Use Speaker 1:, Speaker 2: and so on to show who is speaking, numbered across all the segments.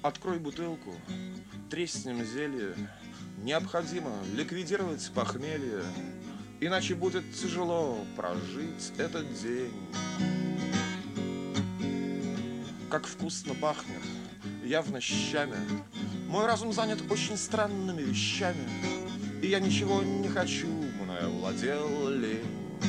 Speaker 1: Открой бутылку, треснем зелье. Необходимо ликвидировать похмелье, иначе будет тяжело прожить этот день. Как вкусно пахнет, явно щами. Мой разум занят очень странными вещами, и я ничего не хочу, мною владел лень.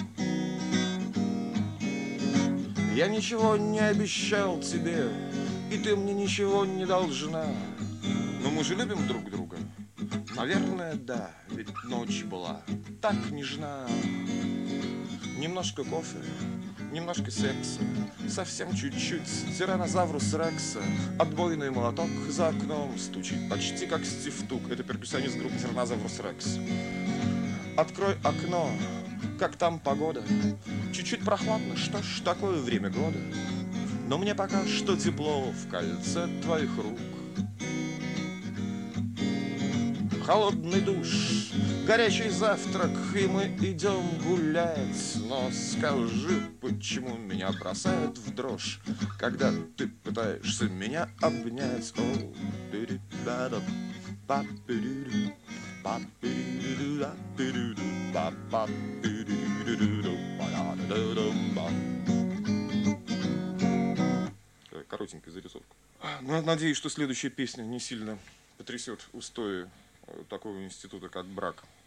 Speaker 1: Я ничего не обещал тебе, и ты мне ничего не должна. Но мы же любим друг друга. Наверное, да, ведь ночь была так нежна. Немножко кофе, немножко секса, совсем чуть-чуть. Тиранозаврус Рекса, отбойный молоток за окном стучит, почти как Стив Тук. Это перкуссионист группы Тиранозаврус Рекс. Открой окно, как там погода. Чуть-чуть прохладно, что ж, такое время года. Но мне пока что тепло в кольце твоих рук. Холодный душ, горячий завтрак, и мы идем гулять. Но скажи, почему меня бросает в дрожь, когда ты пытаешься меня обнять? Коротенькая зарисовка. Надеюсь, что следующая песня не сильно потрясет устои такого института, как брак.